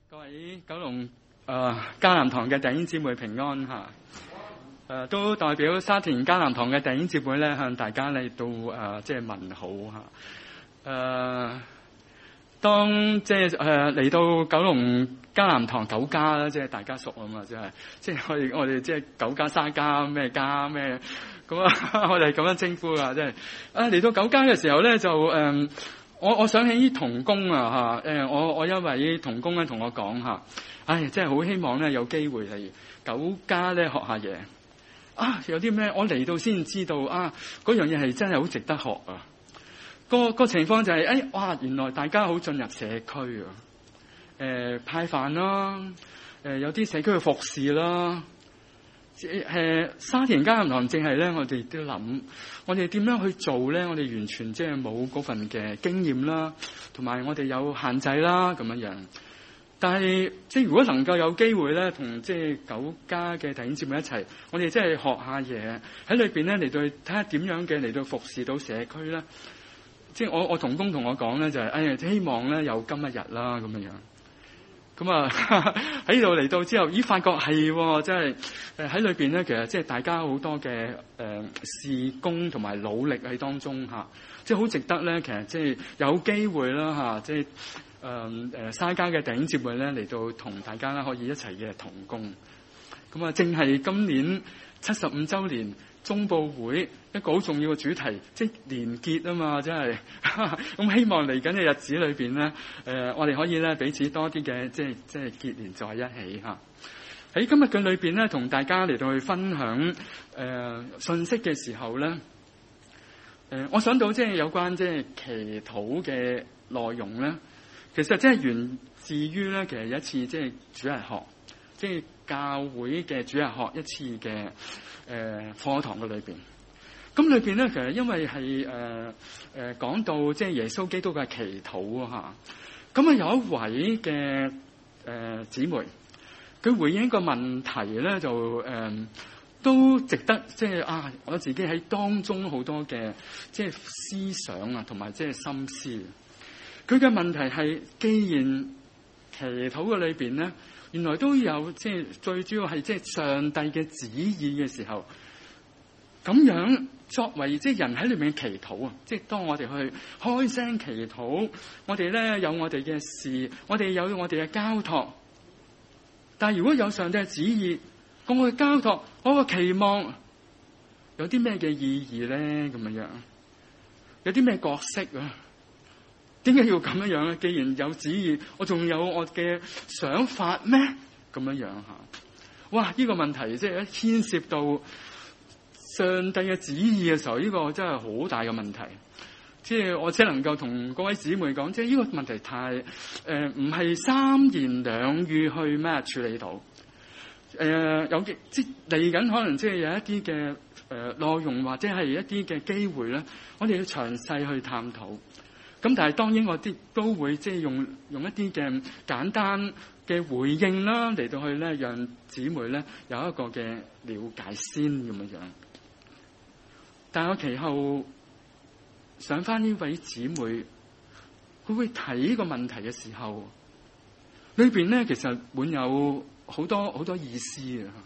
各位九龍迦南堂嘅弟兄姊妹平安嚇，都代表沙田迦南堂嘅弟兄姊妹咧，向大家嚟到即係問好嚇。當即係嚟到九龍迦南堂九家啦，即係大家熟啊嘛，即係我哋即係九家沙家咩家咩咁啊，我哋咁樣稱呼啊，即係嚟到九家嘅時候咧就我想起啲同工啊嚇，我一位同工咧同我講嚇，真係好希望咧有機會嚟九家咧學下嘢啊！有啲咩我嚟到先知道啊，嗰樣嘢係真係好值得學啊！個情況就係哇，原來大家好進入社區啊，派飯啦，有啲社區嘅服侍啦。沙田迦南堂正係咧，我哋都諗，我哋點樣去做咧？我哋完全即係冇嗰份嘅經驗啦，同埋我哋有限制啦咁樣。但係即係如果能夠有機會咧，同即係九家嘅弟兄姊妹一齊，我哋即係學下嘢喺裏邊咧，嚟到睇下點樣嘅嚟到服侍到社區咧。即係我同工同我講咧，就係希望咧有今一日啦咁樣。咁啊喺呢度嚟到之後，發覺係即係喺裏邊咧，其實即係大家好多嘅事工同埋努力喺當中嚇，即係好值得咧。其實即係有機會啦嚇，即係沙家嘅弟兄姊妹咧嚟到同大家咧可以一齊嘅同工。咁啊，正係今年75週年中報會一個好重要嘅主題，即係連結啊嘛，真係咁希望嚟緊嘅日子裏邊咧，我哋可以咧彼此多啲嘅即係結連在一起嚇。喺今日嘅裏邊咧，同大家嚟到去分享信息嘅時候咧，我想到即係有關即係祈禱嘅內容咧，其實即係源自於咧，其實有一次即係主日學，即係教會嘅主日學一次嘅課堂嘅裏邊。咁裏邊咧，其實因為係講到即係耶穌基督嘅祈禱啊嚇，咁啊有一位嘅姊妹，佢回應一個問題咧，就都值得即係我自己喺當中好多嘅即係思想啊，同埋即係心思。佢嘅問題係，既然祈禱嘅裏邊咧，原來都有即係最主要係即係上帝嘅旨意嘅時候，咁樣作為即係人喺裏面祈禱啊，即係當我哋去開聲祈禱，我哋咧有我哋嘅事，我哋有我哋嘅交託。但係如果有上帝嘅旨意，咁我嘅交託，我嘅期望有啲咩嘅意義咧？咁樣有啲咩角色啊？點解要咁樣咧？既然有旨意，我仲有我嘅想法咩？咁樣嚇，哇！呢個問題即係一牽涉到上帝嘅旨意嘅時候，呢個真係好大嘅問題。即係我只能夠同各位姊妹講，即係呢個問題太唔係三言兩語去咩處理到。有即嚟緊可能即係有一啲嘅內容或者係一啲嘅機會咧，我哋要詳細去探討。咁但係當然我啲都會即係用一啲嘅簡單嘅回應啦，嚟到去咧讓姊妹咧有一個嘅了解先咁樣。但係我其後想翻呢位姊妹，佢會睇呢個問題嘅時候，裏邊咧其實滿有好多意思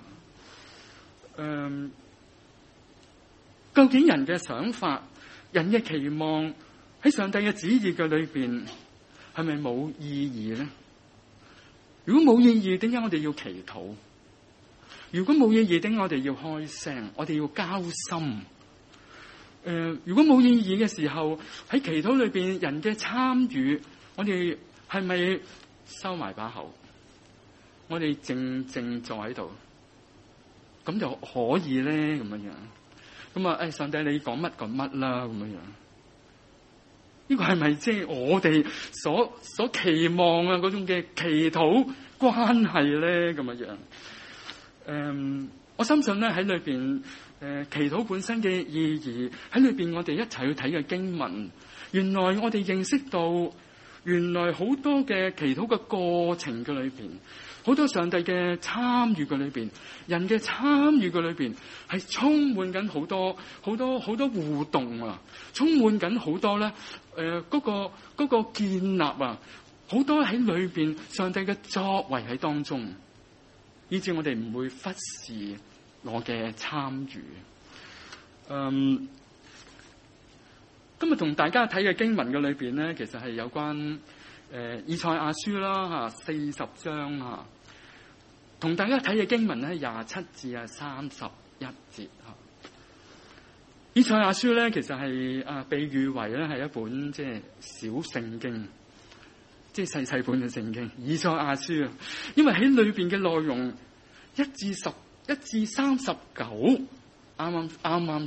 啊。究竟人嘅想法、人嘅期望喺上帝嘅旨意嘅裏邊係咪冇意義咧？如果冇意義，點解我哋要祈禱？如果冇意義，點解我哋要開聲？我哋要交心。如果冇意義嘅時候，喺祈禱裏邊人嘅參與，我哋係咪收埋把口？我哋靜坐喺度，咁就可以咧咁樣。咁啊，上帝你講乜講乜啦咁樣。呢個係咪即係我哋所期望啊嗰種嘅祈禱關係咧咁樣？我相信咧喺裏邊，祈禱本身嘅意義喺裏邊，我哋一齊去睇嘅經文，原來我哋認識到，原來好多嘅祈禱嘅過程嘅裏邊，好多上帝嘅參與嘅裏邊，人嘅參與嘅裏邊，係充滿緊好多互動啊，充滿緊好多咧嗰個建立啊， 好多喺裏邊上帝嘅作為喺當中，以致我哋唔會忽視我嘅參與。今日同大家睇嘅經文嘅裏邊咧，其實係有關以賽亞書啦40章啊，同大家睇嘅經文咧27至31節啊。以賽亞書咧，其實係被譽為咧係一本即係小聖經，即係細細本嘅聖經。以賽亞書啊，因為喺裏邊嘅內容1至39，啱啱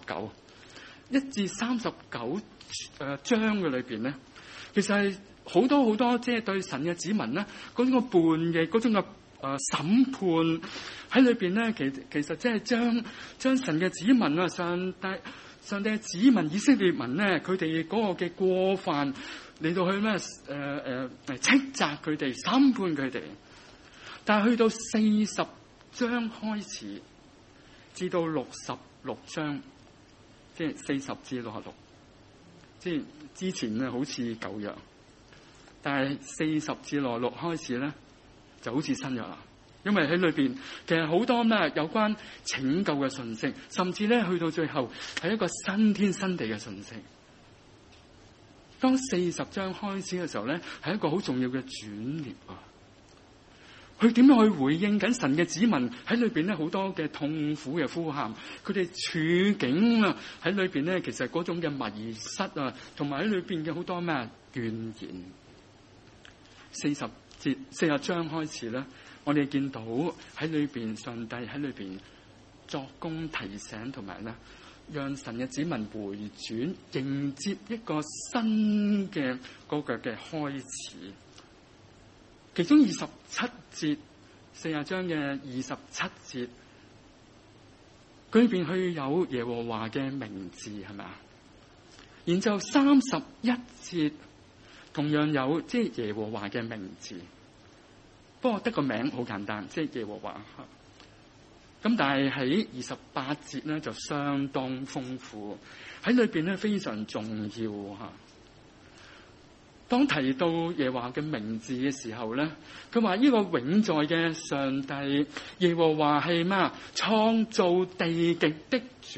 39。1至39章嘅裏邊咧，其實係好多即係對神嘅子民咧嗰種嘅叛嘅嗰種嘅審判喺裏邊咧，其實即係將神嘅子民啊，上帝嘅子民以色列民咧，佢哋嗰個嘅過犯嚟到去咩斥責佢哋、審判佢哋。但係去到40章開始至到66章。即係40至66，即係之前咧好似舊約，但係40至66開始咧就好似新約啦。因為喺裏邊其實好多咩有關拯救嘅信息，甚至咧去到最後係一個新天新地嘅信息。當40章開始嘅時候咧，係一個好重要嘅轉捩啊！佢點樣去回應緊神嘅子民喺裏邊咧好多嘅痛苦嘅呼喊，佢哋處境啊喺裏邊咧，其實嗰種嘅迷失啊，同埋喺裏邊嘅好多咩怨言。40章開始咧，我哋見到喺裏邊上帝喺裏邊作工提醒，同埋咧讓神嘅子民回轉，迎接一個新嘅嗰個嘅開始。其中27節，40章嘅27節，裏邊去有耶和華嘅名字係咪啊？然之後31節同樣有即係耶和華嘅名字，不過得個名好簡單，即係耶和華。咁但係喺28節咧就相當豐富，喺裏邊咧非常重要吓。當提到耶和華嘅名字嘅時候咧，佢話呢個永在嘅上帝耶和華係咩啊？創造地極的主，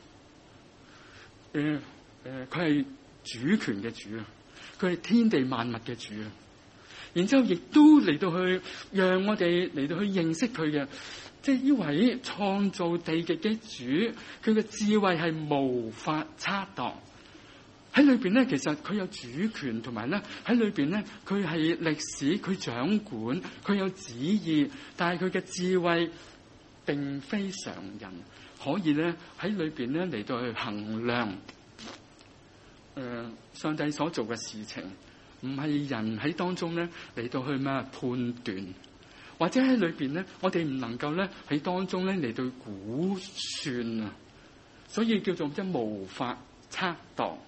佢係主權嘅主啊，佢係天地萬物嘅主啊。然之後亦都嚟到去讓我哋嚟到去認識佢嘅，即係呢位創造地極嘅主，佢嘅智慧係無法測度。喺裏邊咧，其實佢有主權，同埋咧喺裏邊咧，佢係歷史，佢掌管，佢有旨意，但係佢嘅智慧並非常人可以咧喺裏邊咧嚟到去衡量。上帝所做嘅事情，唔係人喺當中咧嚟到去咩判斷，或者喺裏邊咧，我哋唔能夠咧喺當中咧嚟到估算啊，所以叫做即係無法測度。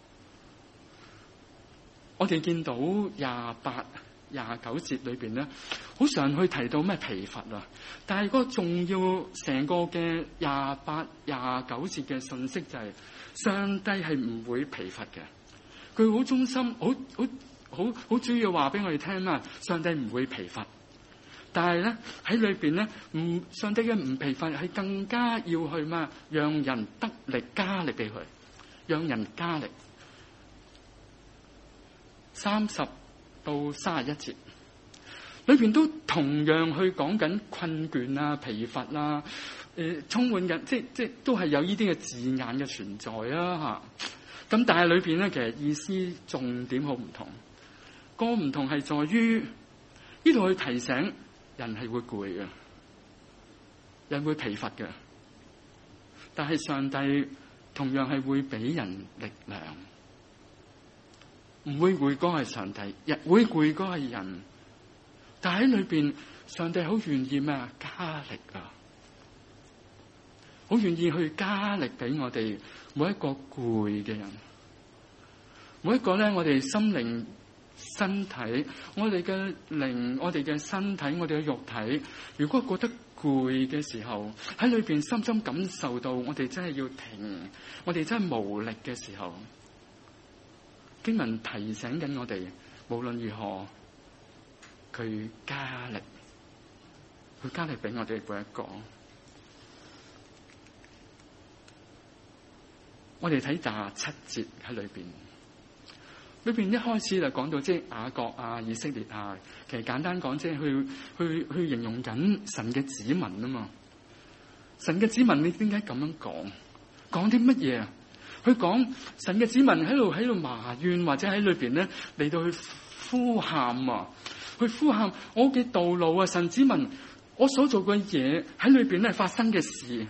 我哋見到28、29節裏邊咧，好常去提到咩疲乏啊，但係嗰個重要成個嘅28、29節嘅信息就係上帝係唔會疲乏嘅，佢好忠心，好主要話俾我哋聽啊，上帝唔會疲乏。但係咧喺裏邊咧，上帝嘅唔疲乏係更加要去咩？讓人得力加力俾佢，讓人加力。30到31節裏邊都同樣去講緊困倦啊、疲乏啊，充滿緊，即都係有呢啲嘅字眼嘅存在啊嚇。咁但係裏邊咧，其實意思重點好唔同。個唔同係在於呢度去提醒人係會攰嘅，人會疲乏嘅，但係上帝同樣係會俾人力量。唔會攰嗰係上帝，會攰嗰係人。但喺裏邊，上帝好願意咩？加力啊！好願意去加力俾我哋每一個攰嘅人，每一個咧，我哋心靈、身體，我哋嘅靈、我哋嘅身體、我哋嘅肉體，如果覺得攰嘅時候，喺裏邊深深感受到我哋真係要停，我哋真係無力嘅時候。經文提醒緊我哋， 無論如何，佢加力俾我哋每一個。我哋睇27節喺裏邊一開始就講到即係雅各啊、以色列啊，其實簡單講即係去形容緊神嘅子民啊嘛。神嘅子民，你點解咁樣講？講啲乜嘢啊？佢講神嘅子民喺度埋怨，或者喺裏邊咧嚟到去呼喊啊，去呼喊我嘅道路啊！神子民，我所做嘅嘢喺裏邊咧發生嘅事，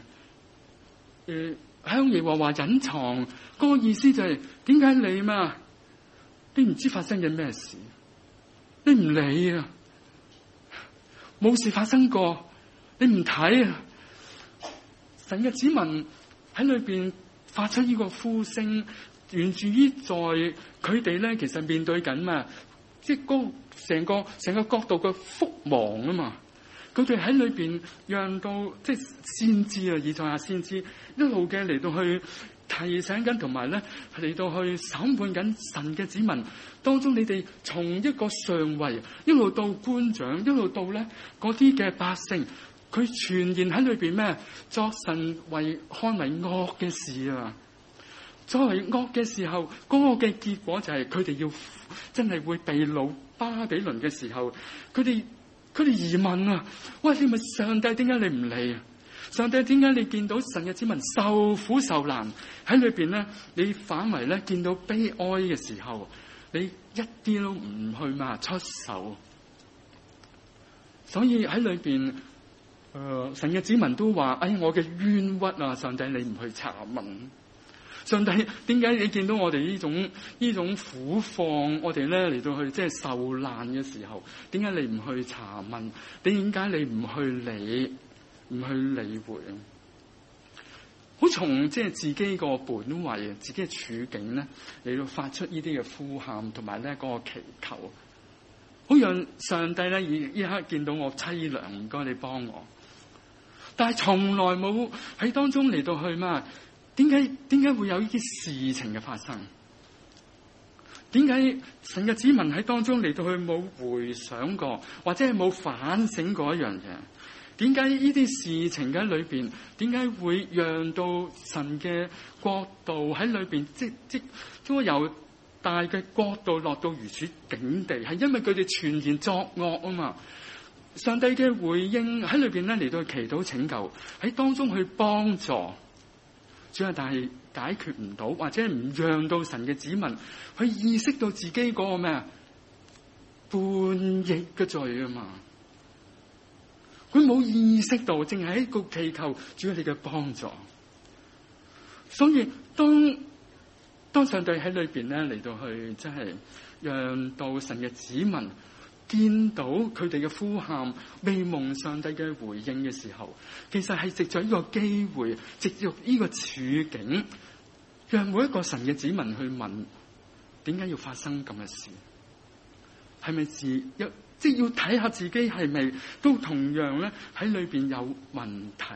向耶和華隱藏，嗰個意思就係點解你嘛？你唔知發生緊咩事，你唔理啊，冇事發生過，你唔睇啊！神嘅子民喺裏邊發出呢個呼聲，源自於在佢哋咧，其實面對緊嘛，即係嗰成個角度嘅覆亡啊嘛。佢哋喺裏邊讓到即係先知啊，以賽亞先知一路嘅嚟到去提醒緊，同埋咧嚟到去審判緊神嘅子民當中，你哋從一個上位一路到官長，一路到咧嗰啲嘅百姓，佢全然喺裏邊咩作神看為惡嘅事啊！作為惡嘅時候，嗰個嘅結果就係佢哋要真係會被擄巴比倫嘅時候，佢哋疑問啊！喂，你咪上帝，點解你唔嚟啊？上帝，點解你見到神嘅子民受苦受難喺裏邊咧，你反為咧見到悲哀嘅時候，你一啲都唔去嘛出手？所以喺裏邊，神嘅子民都話：哎，我嘅冤屈啊！上帝，你唔去查問？上帝，點解你見到我哋呢種苦況，我哋咧嚟到去即係受難嘅時候，點解你唔去查問？點解你唔去理會？好從即係自己個本位、自己嘅處境咧嚟到發出呢啲嘅呼喊，同埋咧嗰個祈求，好讓上帝咧一刻見到我淒涼，唔該你幫我。但係從來冇喺當中嚟到去嘛？點解會有呢啲事情嘅發生？點解神嘅子民喺當中嚟到去冇回想過，或者係冇反省過一樣嘢？點解呢啲事情嘅裏邊，點解會讓到神嘅國度喺裏邊，即由大嘅國度落到如此境地？係因為佢哋全然作惡啊嘛！上帝嘅回應喺裏邊咧嚟到祈禱拯救，喺當中去幫助。主要但係解決唔到，或者唔讓到神嘅子民去意識到自己嗰個咩叛逆嘅罪啊嘛，佢冇意識到，淨係喺個祈求主要你嘅幫助。所以當上帝喺裏邊咧嚟到去，真係讓到神嘅子民見到佢哋嘅呼喊未蒙上帝嘅回應嘅時候，其實係藉咗呢個機會，藉住呢個處境，讓每一個神嘅子民去問：點解要發生咁嘅事？係咪即係要睇下自己係咪都同樣咧喺裏邊有問題？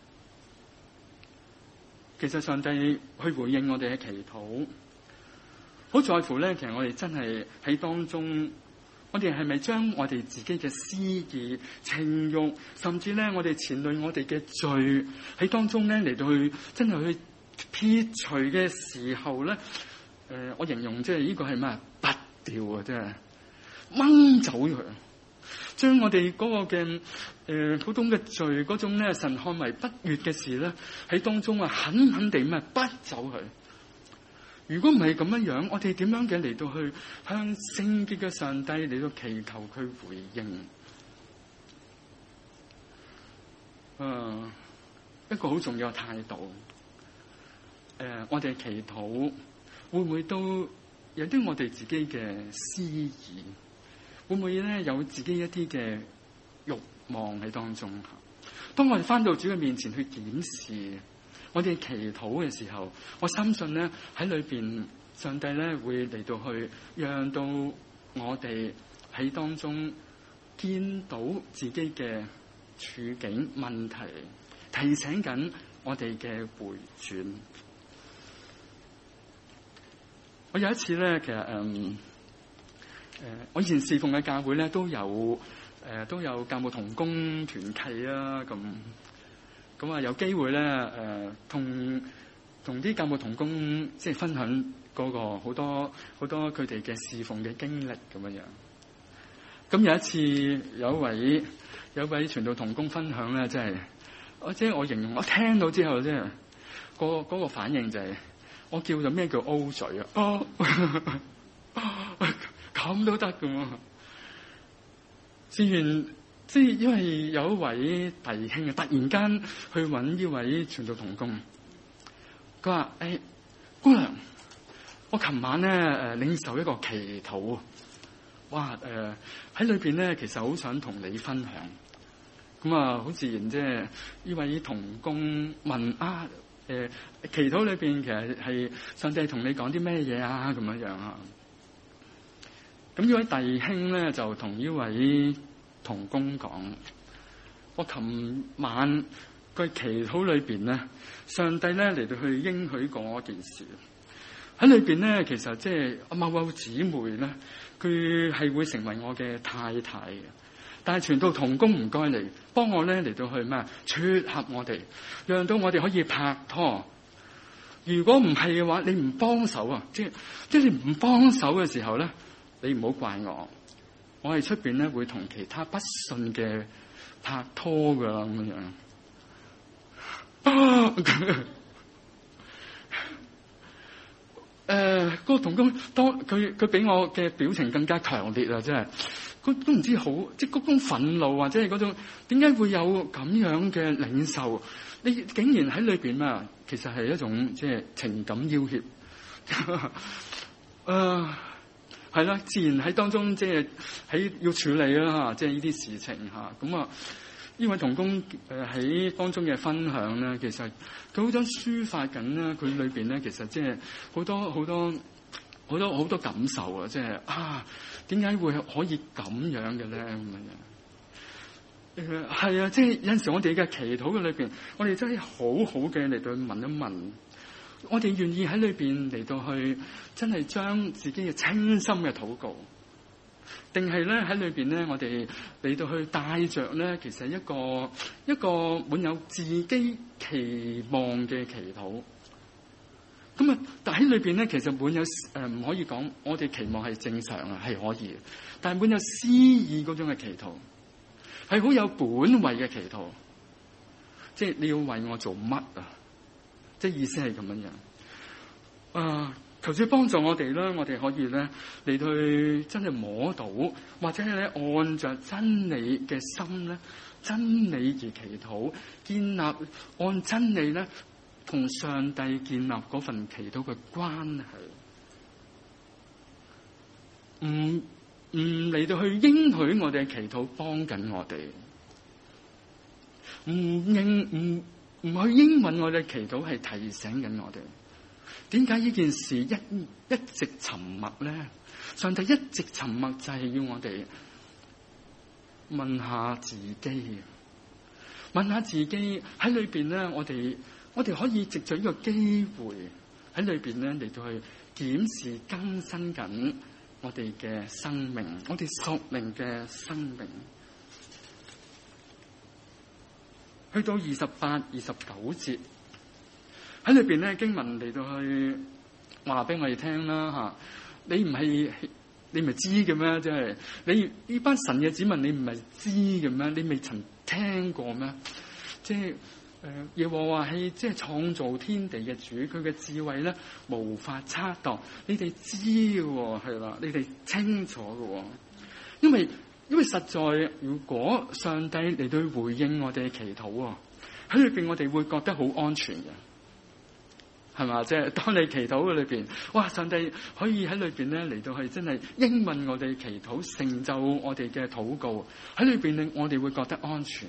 其實上帝去回應我哋嘅祈禱，好在乎咧。其實我哋真係喺當中。我哋係咪將我哋自己嘅私意、情慾，甚至咧我哋前累我哋嘅罪喺當中咧嚟到去真係去撇除嘅時候咧？我形容即係呢個係咩？拔掉啊！真係掹走佢，將我哋嗰個嘅嗰種嘅罪，嗰種咧神看為不悅嘅事咧喺當中啊，狠狠地咩拔走佢。如果唔係咁樣，我哋點樣嘅嚟到去向聖潔嘅上帝嚟到祈求佢回應？一個好重要嘅態度。我哋祈禱會唔會都有啲我哋自己嘅私意？會唔會咧有自己一啲嘅慾望喺當中？當我哋翻到主嘅面前去檢視我哋祈禱嘅時候，我深信咧喺裏邊，上帝咧會嚟到去讓到我哋喺當中見到自己嘅處境問題，提醒緊我哋嘅回轉。我有一次咧，其實我以前侍奉嘅教會咧都有教牧同工團契啊，咁啊有機會咧同啲教牧同工即係分享嗰個好多佢哋嘅侍奉嘅經歷咁樣。咁有一次有一位傳道同工分享咧，即係我形容我聽到之後即係嗰個反應就係、我叫做咩叫 O 嘴啊！咁都得噶嘛？自然即係因為有一位弟兄啊，突然間去揾呢位傳道同工，佢話：姑娘，我琴晚咧領受一個祈禱，哇喺裏邊咧，其實好想同你分享。咁啊，好自然即係呢位同工問祈禱裏邊其實係上帝同你講啲咩嘢啊？咁樣啊？咁呢位弟兄咧就同呢位同工講：我琴晚個祈禱裏邊咧，上帝咧嚟到去應許嗰件事喺裏邊咧，其實即係某某姊妹咧，佢係會成為我嘅太太嘅。但係傳道同工唔該嚟幫我咧嚟到去咩撮合我哋，讓到我哋可以拍拖。如果唔係嘅話，你唔幫手啊，即係你唔幫手嘅時候咧，你唔好怪我。我係出邊咧會同其他不信嘅拍拖噶啦咁樣。嗰個同工當佢俾我嘅表情更加強烈啊！真係，都唔知好，即係嗰種憤怒或者係嗰種點解會有咁樣嘅領受？你竟然喺裏邊啊，其實係一種即係情感要挾。係啦，自然喺當中即係喺要處理啦，即係呢啲事情嚇。咁啊，呢位同工喺當中嘅分享咧，其實佢好想抒發緊咧，佢裏邊咧其實即係好多感受啊！即係點解會可以咁樣嘅咧？咁樣係啊！即係有陣時我哋嘅祈禱嘅裏邊，我哋真係好好嘅嚟到問一問。我哋願意喺裏邊嚟到去，真係將自己嘅清心嘅禱告，定係咧喺裏邊咧，我哋嚟到去帶着咧，其實一個滿有自己期望嘅祈禱。咁啊，但喺裏邊咧，其實滿有唔可以講，我哋期望係正常啊，係可以，但係滿有私意嗰種嘅祈禱，係好有本位嘅祈禱，即係你要為我做乜啊？即係意思係咁樣樣。求主幫助我哋啦，我哋可以咧嚟到去真係摸到，或者係咧按着真理嘅心咧，真理而祈禱，建立按真理咧同上帝建立嗰份祈禱嘅關係。唔嚟到去應許我哋嘅祈禱幫緊我哋，唔去應允我哋嘅祈禱係提醒緊我哋。點解呢件事一直沉默咧？上帝一直沉默就係要我哋問下自己，問下自己喺裏邊咧，我哋可以藉着呢個機會喺裏邊咧嚟到去檢視更新緊我哋嘅生命，我哋屬靈嘅生命。去到28、29節喺裏邊咧，經文嚟到去話俾我哋聽啦吓，你唔係知嘅咩？即係你呢班神嘅子民，你唔係知嘅咩？你未曾聽過咩？即係耶和華係即係創造天地嘅主，佢嘅智慧咧無法測度。你哋知嘅係啦，你哋清楚嘅，因為實在，如果上帝嚟到回應我哋嘅祈禱喺裏邊，我哋會覺得好安全嘅，係嘛？即係當你祈禱嘅裏邊，哇！上帝可以喺裏邊咧嚟到係真係應允我哋祈禱，成就我哋嘅禱告喺裏邊，我哋會覺得安全，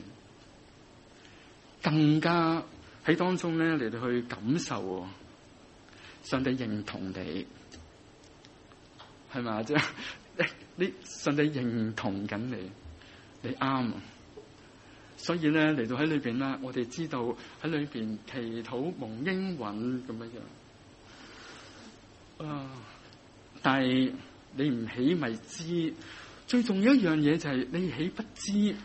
更加喺當中咧嚟到去感受上帝認同你，係嘛？即係。你上帝認同緊你，你啱，所以咧嚟到喺裏邊啦，我哋知道喺裏邊祈禱蒙應允咁樣樣。但係你唔起咪知。最重要一樣嘢就係你豈不知，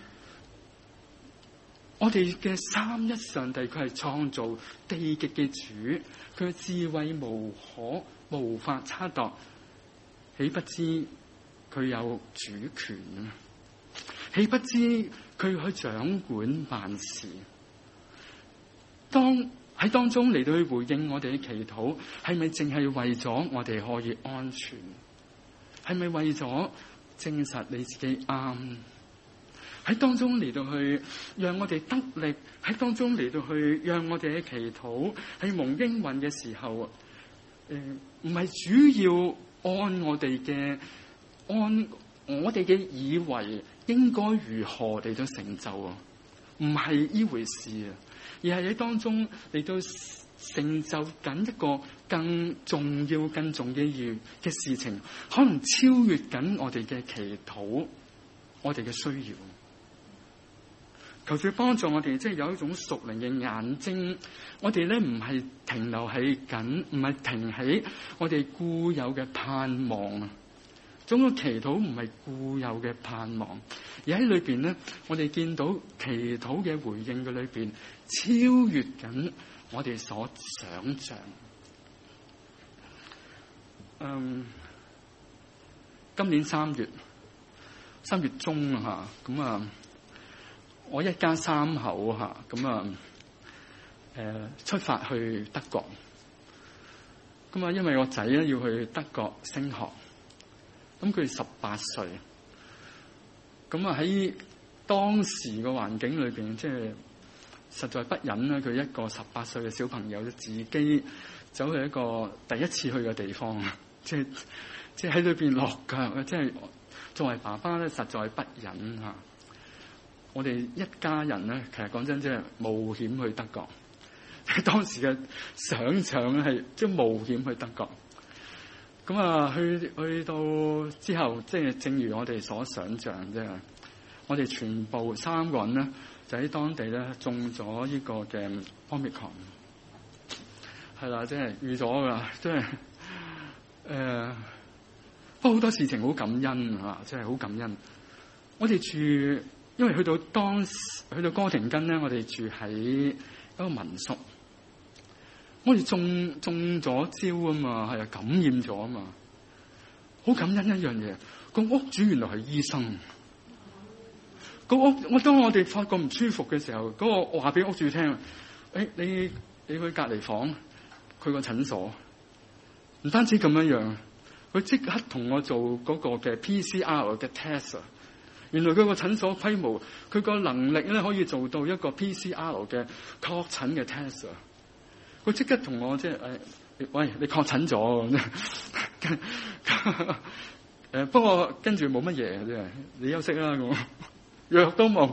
我哋嘅三一上帝佢係創造地極嘅主，佢嘅智慧無法測度，豈不知佢有主權啊？豈不知佢去掌管萬事？喺當中嚟到去回應我哋嘅祈禱，係咪淨係為咗我哋可以安全？係咪為咗證實你自己啱？喺當中嚟到去讓我哋得力，喺當中嚟到去讓我哋嘅祈禱係蒙應允嘅時候，唔係主要按我哋嘅以為應該如何嚟到成就啊？唔係呢回事啊，而係喺當中嚟到成就緊一個更重要嘅事情，可能超越緊我哋嘅祈禱，我哋嘅需要。求主幫助我哋，即係有一種屬靈嘅眼睛，我哋咧唔係停留喺唔係停喺我哋固有嘅盼望啊。總個祈禱唔係固有嘅盼望，而喺裏邊咧，我哋見到祈禱嘅回應嘅裏邊，超越緊我哋所想象。今年3月中吓，咁啊，我一家3口吓，咁啊，出發去德國。咁啊，因為我仔咧要去德國升學，咁佢18歲，咁啊喺當時個環境裏邊，即係實在不忍啦。佢一個18歲嘅小朋友，自己走去一個第一次去嘅地方，即係喺裏邊落腳，即係作為爸爸咧，實在不忍吓。我哋一家人咧，其實講真，即係冒險去德國。當時嘅想象咧係即係冒險去德國。咁啊，去到之後，即係正如我哋所想象啫。我哋全部3個人咧，就喺當地咧中咗呢個嘅 Omicron， 係啦，即係預咗噶，即係不過好多事情好感恩啊，即係好感恩。我哋住，因為去到哥廷根咧，我哋住喺一個民宿。我哋中咗招啊嘛，係啊，感染咗啊嘛，好感恩一樣嘢。個屋主原來係醫生。當我哋發覺唔舒服嘅時候，嗰個話俾屋主聽，你去隔離房，佢個診所。唔單止咁樣，佢即刻同我做嗰個嘅 PCR 嘅 test。原來佢個診所規模，佢個能力咧可以做到一個 PCR 嘅確診嘅 test。佢即刻同我即係喂，你確診咗。不過跟住冇乜嘢，即係你休息啦，我藥都冇。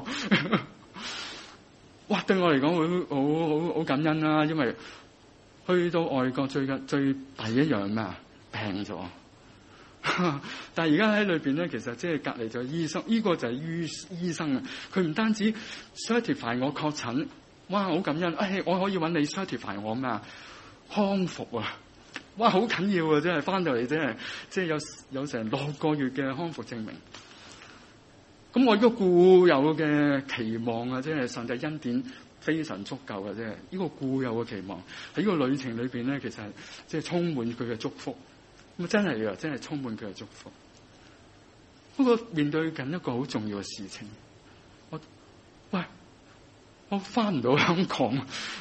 哇！對我嚟講好感恩啦，因為去到外國最第一樣咩啊？病咗。但係而家喺裏邊咧，其實即係隔離咗醫生，呢個就係醫生啊！佢唔單止 certify 我確診。哇！好感恩，我可以揾你 certify 我咩啊？康復啊！哇！好緊要啊！真係翻到嚟真係，即係有成6個月嘅康復證明。咁我呢個固有嘅期望啊，即係上帝恩典非常足夠嘅啫。呢個固有嘅期望喺呢個旅程裏邊咧，其實係即係充滿佢嘅祝福。咁真係㗎，真係充滿佢嘅祝福。不過面對緊一個好重要嘅事情，我翻唔到香港，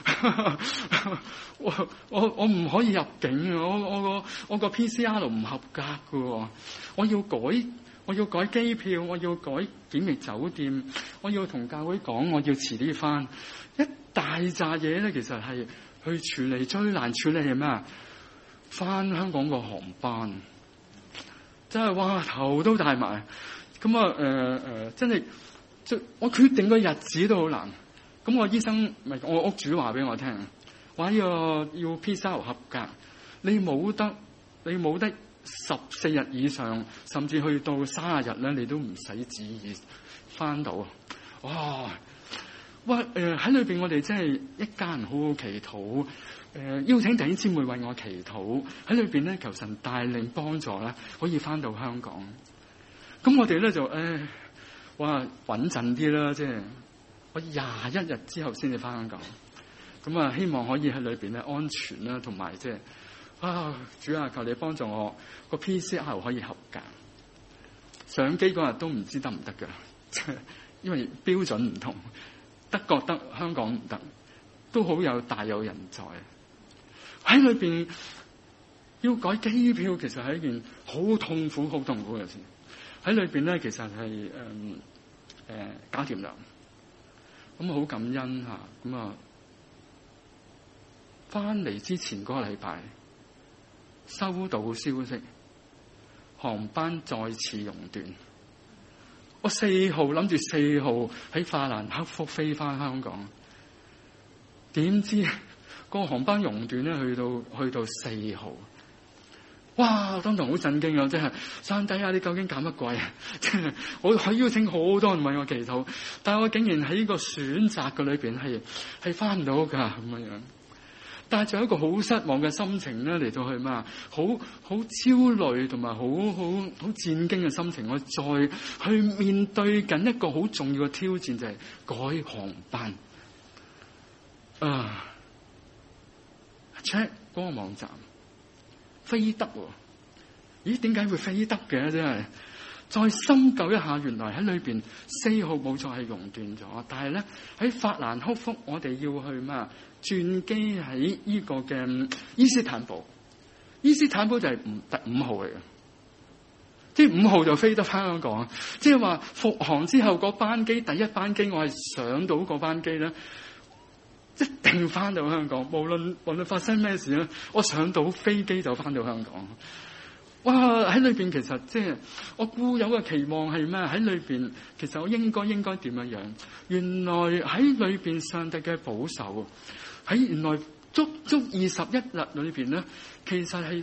我唔可以入境啊！我個 PCR 唔合格噶，我要改機票，我要改檢疫酒店，我要同教會講，我要遲啲翻。一大扎嘢咧，其實係去處理，最難處理係咩啊？翻香港個航班，真係哇頭都大埋。咁啊真係，我決定個日子都好難。咁我醫生咪我屋主話俾我聽，話要 PCR 合格，你冇得14日以上，甚至去到30日咧，你都唔使旨意翻到。哇！ 喺裏邊我哋真係一家人好好祈禱，邀請弟兄姊妹為我祈禱，喺裏邊咧求神帶領幫助啦，可以翻到香港。咁我哋咧就穩陣啲啦，即係我21日之後先至翻香港。咁啊，希望可以喺裏邊咧安全啦，同埋即係主啊，求你幫助我個 PCR 可以合格。上機嗰日都唔知得唔得㗎，因為標準唔同。德國得，香港唔得，都好大有人在。喺裏邊要改機票，其實係一件好痛苦嘅事。喺裏邊咧，其實係搞掂啦。咁好感恩嚇，咁啊翻嚟之前嗰個禮拜收到消息，航班再次熔斷。我諗住4號喺法蘭克福飛翻香港，點知個航班熔斷咧，去到4號。哇！當堂好震驚啊！真係上帝啊！你究竟搞乜鬼啊？真係我邀請好多人為我祈禱，但係我竟然喺呢個選擇嘅裏邊係翻唔到㗎咁樣。但係仲有一個好失望嘅心情咧，嚟到去好焦慮同埋好戰驚嘅心情，我再去面對緊一個好重要嘅挑戰，就係改航班。check 嗰個網站飛得喎，咦？點解會飛得嘅？真係再深究一下，原來喺裏邊4號冇錯係熔斷咗，但係咧喺法蘭克福我哋要去轉機喺呢個嘅伊斯坦堡就係第5號嚟嘅，即係5號就飛得翻香港。即係話復航之後嗰班機，第一班機我係上到嗰班機咧，一定翻到香港，無論發生咩事咧，我上到飛機就翻到香港。哇！喺裏邊其實即係我固有嘅期望係咩？喺裏邊其實我應該點樣樣？原來喺裏邊上帝嘅保守，喺原來足21日裏邊咧，其實係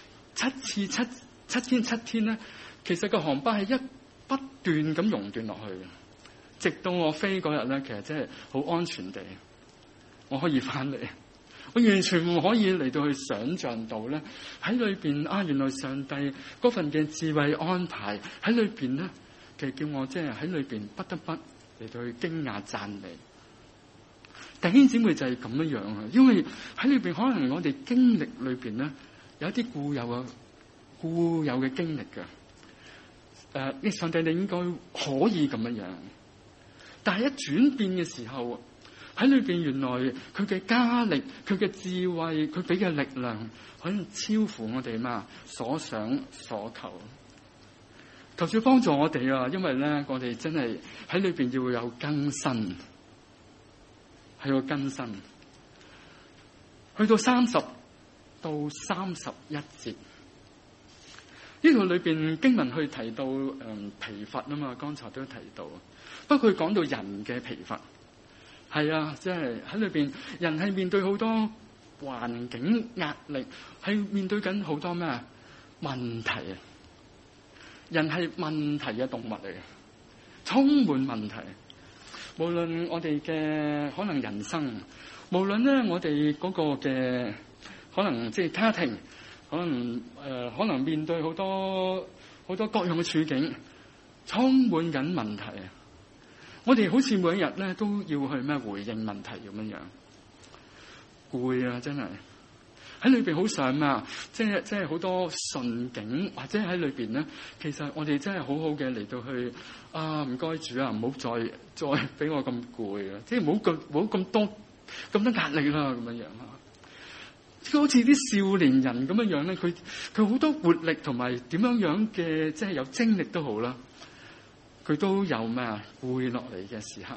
7天7天咧，其實個航班係不斷咁熔斷落去嘅，直到我飛嗰日咧，其實真係好安全地，我可以翻嚟。我完全唔可以嚟到去想像到咧，喺裏邊原來上帝嗰份嘅智慧安排喺裏邊咧，其實叫我即係喺裏邊不得不嚟到去驚訝讚美。弟兄姊妹就係咁樣啊，因為喺裏邊可能我哋經歷裏邊咧有一啲固有嘅經歷嘅，上帝你應該可以咁樣，但係一轉變嘅時候。喺裏邊，原來佢嘅加力、佢嘅智慧、佢俾嘅力量，可能超乎我哋所想所求。求主幫助我哋啊！因為咧，我哋真係喺裏邊要有更新，係要更新。去到30到31節，呢度裏邊經文去提到疲乏啊嘛，剛才都提到。不過佢講到人嘅疲乏。係啊，即係喺裏邊，人係面對好多環境壓力，係面對緊好多問題啊！人係問題嘅動物嚟嘅，充滿問題。無論我哋嘅可能人生，無論咧我哋嗰個嘅可能即係家庭，可能面對好多各樣嘅處境，充滿緊問題啊！我哋好似每一日咧都要去回應問題咁樣，攰啊！真係喺裏邊好想即係好多順境，或者喺裏邊咧，其實我哋真係好好嘅嚟到去唔該主啊，唔好再俾我咁攰啊！即係唔好咁多壓力啦咁樣好似啲少年人咁樣咧，佢好多活力同埋點樣嘅，即係有精力都好啦。佢都有攰落嚟嘅時刻，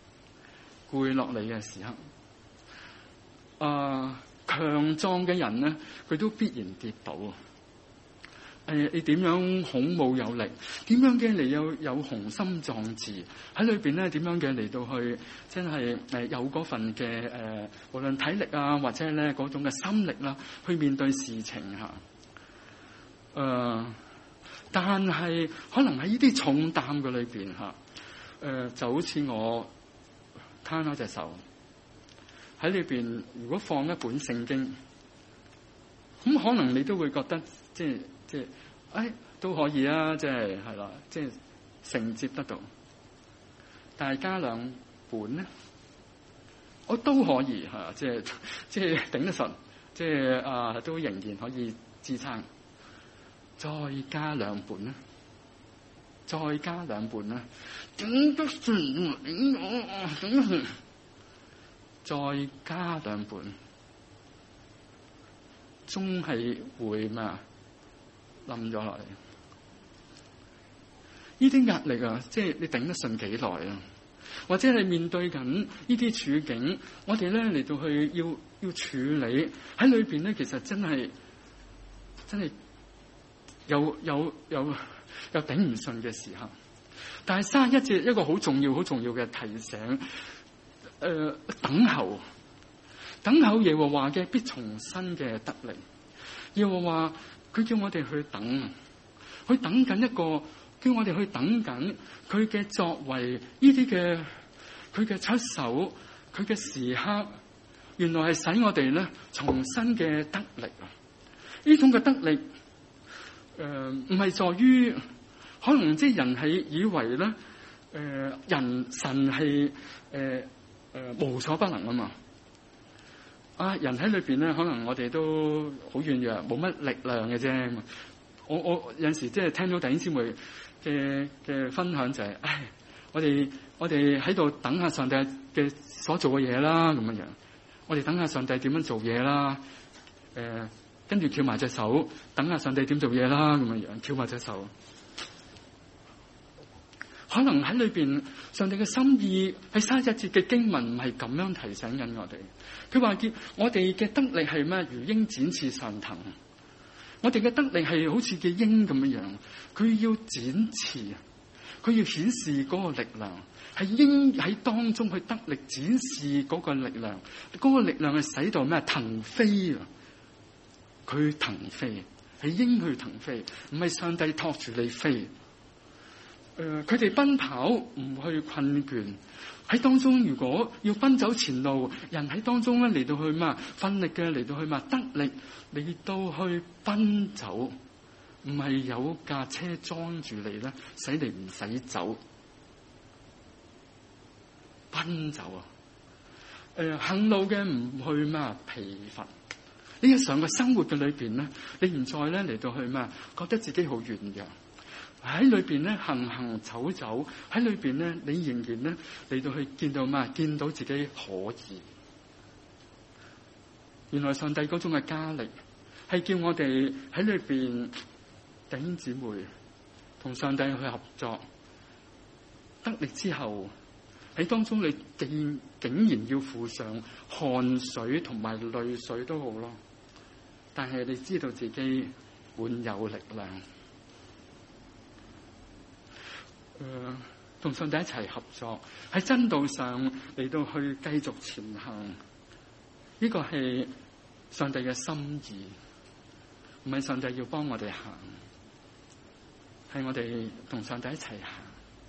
強壯嘅人咧，佢都必然跌倒。你點樣孔武有力？點樣嘅嚟有雄心壯志？喺裏邊咧，點樣嘅嚟到去真係有嗰份嘅無論體力啊，或者咧嗰種嘅心力啦，去面對事情但係可能喺呢啲重擔嘅裏邊就好似我攤開隻手喺裏邊，如果放一本聖經，咁可能你都會覺得即係都可以啊，係啦，承接得到。但係加兩本咧，我都可以嚇，即係頂得順，都仍然可以支撐。再加兩本咧，頂得順，頂得順。再加兩本，終係會冧咗落嚟。呢啲壓力啊，你頂得順幾耐啊？或者你面對緊呢啲處境，我哋咧嚟到去要處理喺裏邊咧，其實真係有頂唔順嘅時候。但係31節一個好重要嘅提醒，等候耶和華嘅必從新嘅得力。耶和華佢叫我哋去等緊一個，叫我哋去等緊佢嘅作為，呢啲嘅佢嘅出手，佢嘅時刻，原來係使我哋咧重新嘅得力啊！呢種嘅得力，唔係在於可能人係以為咧，神係無所不能啊嘛。人喺裏邊咧，可能我哋都好軟弱，冇乜力量嘅啫。我有陣時聽到弟兄姊妹嘅分享就係，我哋喺度等下上帝嘅所做嘅嘢啦，咁樣。我哋等下上帝點樣做嘢啦，跟住翹埋隻手，等下上帝點做嘢啦，咁樣翹埋隻手。可能喺裏邊，上帝嘅心意喺31節嘅經文唔係咁樣提醒緊我哋。佢話叫我哋嘅得力係咩？如鷹展翅上騰。我哋嘅得力係好似嘅鷹咁樣，佢要展翅，佢要顯示嗰個力量，係鷹喺當中去得力展示嗰個力量。嗰個力量係使到咩？騰飛啊！佢騰飛，係鷹去騰飛，唔係上帝托住你飛。佢哋奔跑唔去困倦，喺當中如果要奔走前路，人喺當中咧嚟到去奮力嘅嚟到去得力嚟到去奔走，唔係有架車裝住你咧，使你唔使走，奔走啊！行路嘅唔去疲乏，呢日常嘅生活嘅裏邊咧，你唔再咧嚟到去覺得自己好軟弱。喺裏邊咧行走走，喺裏邊咧你仍然咧嚟到去見到自己可以。原來上帝嗰種嘅加力係叫我哋喺裏邊弟兄姊妹同上帝去合作，得力之後喺當中你竟然要付上汗水同埋淚水都好咯，但係你知道自己滿有力量。同上帝一齊合作喺真道上嚟到去繼續前行，呢個係上帝嘅心意，唔係上帝要幫我哋行，係我哋同上帝一齊行。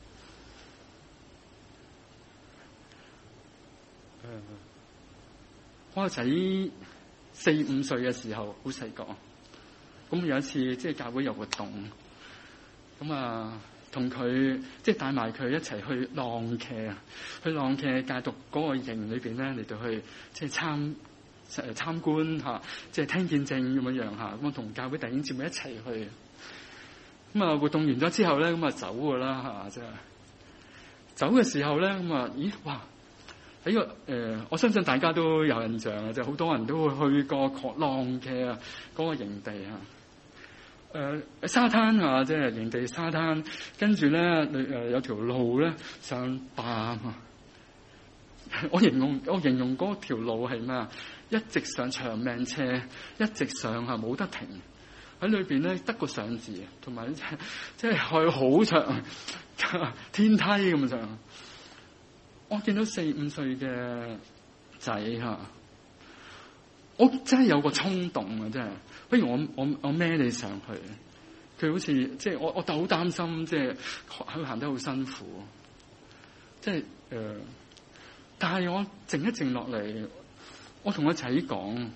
我個仔4、5歲嘅時候好細個，咁有一次教會有活動，咁同佢帶埋佢一齊去浪騎啊！去浪騎戒毒嗰個營裏邊咧嚟到去參觀嚇，聽見證咁樣嚇。咁我同教會弟兄姊妹一齊去。咁活動完咗之後咧，咁走噶啦嚇，走嘅時候咧，咦哇！喺個我相信大家都有印象啊，好多人都會去過浪騎啊嗰個營地啊。沙灘啊，營地沙灘，跟住咧有條路咧上壩。我形容嗰條路係咩啊？一直上長命斜，一直上冇得停。喺裏邊咧得個上字，同埋係好長天梯咁上。我見到4、5歲嘅仔我真係有個衝動啊！真係，不如我孭你上去。佢好似我就好擔心，佢行得好辛苦。 但係我靜一靜落嚟，我同個仔講：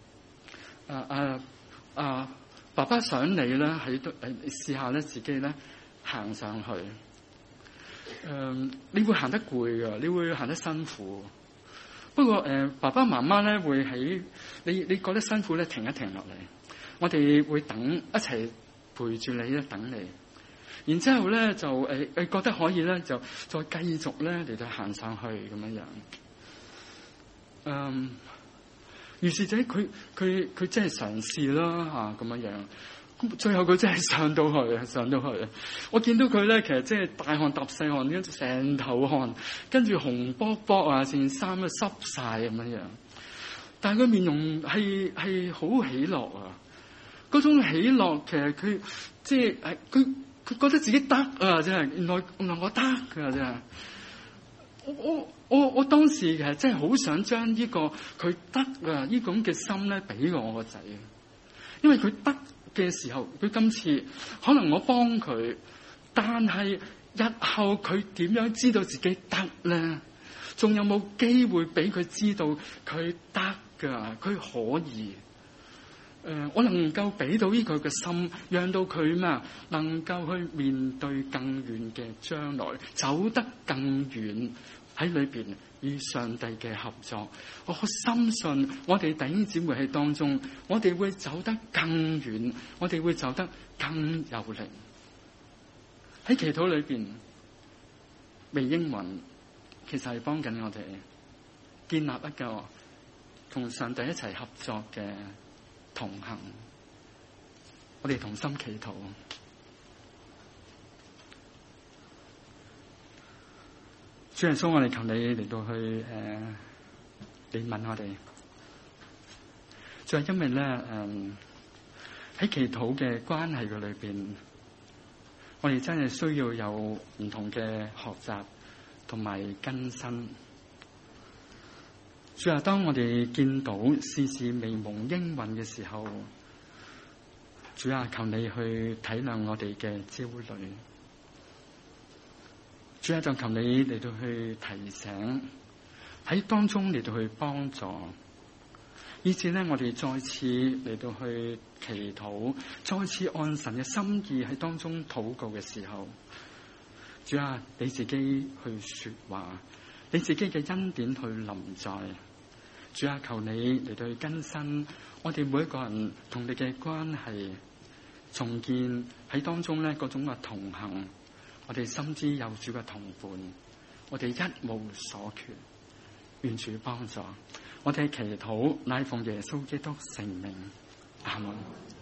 爸爸想你咧喺度試下咧自己咧行上去。你會行得攰噶，你會行得辛苦。不過爸爸媽媽咧會喺你覺得辛苦咧停一停落嚟，我哋會等一齊陪住你咧等你。然之後咧就覺得可以咧就再繼續咧嚟到行上去咁樣樣。於是者佢真係嘗試啦咁樣樣。最後佢真係上到去。我見到佢咧，其實即係大汗揼細汗，跟住成頭汗，跟住紅卜卜啊，件衫都濕晒咁樣樣。但係佢面容係好喜樂啊！嗰種喜樂其實佢即係佢覺得自己得啊！真係原來我得㗎真係。我當時其實真係好想將呢個佢得啊呢種嘅心咧俾我個仔，因為佢得嘅時候，佢今次可能我幫佢，但係日後佢點樣知道自己得咧？仲有冇機會俾佢知道佢得噶？佢可以。我能夠俾到呢個嘅心，讓到佢能夠去面對更遠嘅將來，走得更遠喺裏邊與上帝嘅合作。我深信我哋弟兄姊妹喺當中，我哋會走得更遠，我哋會走得更有力。喺祈禱裏邊，未應允其實係幫緊我哋建立一個同上帝一齊合作嘅同行。我哋同心祈禱。主耶穌，我哋求你嚟到去憐憫我哋。就係因為咧喺祈禱嘅關係嘅裏邊，我哋真係需要有唔同嘅學習同埋更新。主啊，當我哋見到事事未蒙應允嘅時候，主啊，求你去體諒我哋嘅焦慮。主啊，就求你嚟到去提醒，喺當中嚟到去幫助，以至咧我哋再次嚟到去祈禱，再次按神嘅心意喺當中禱告嘅時候，主啊，你自己去說話，你自己嘅恩典去臨在。主啊，求你嚟到去更新我哋每一個人同你嘅關係，重建喺當中咧嗰種嘅同行。我哋深知有主嘅同伴，我哋一無所缺，願主幫助。我哋祈禱乃奉耶穌基督聖名，阿門。